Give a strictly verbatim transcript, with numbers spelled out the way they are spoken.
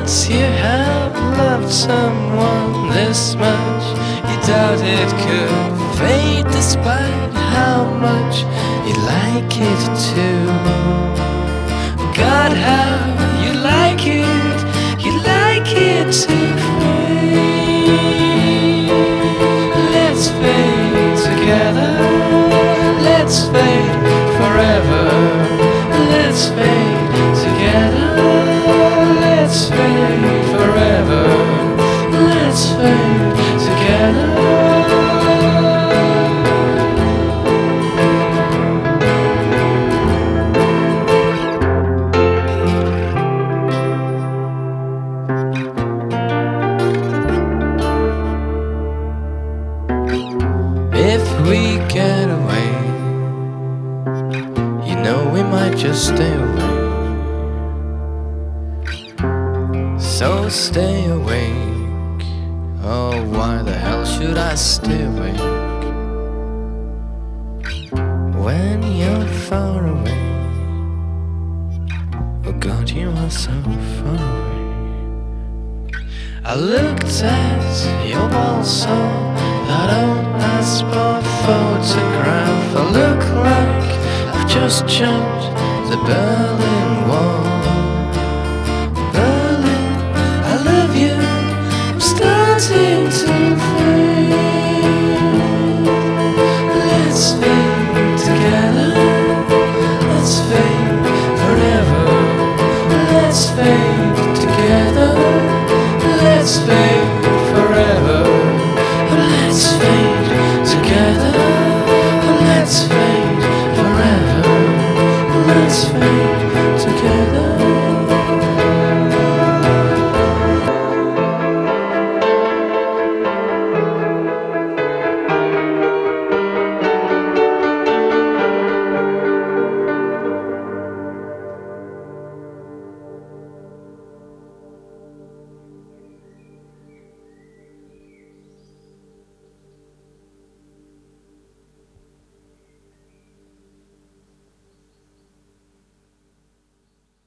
Once you have loved someone this much, you doubt it could fade despite how much you like it too. God, how you like it, you like it to fade. Let's fade together, let's fade forever. Let's fade together, let's fade forever. Let's fade together. If we get away, you know we might just stay away. So stay awake. Oh, why the hell should I stay awake when you're far away? Oh God, you are so far away. I looked at your wall, saw that old passport photograph. I look like I've just jumped the Berlin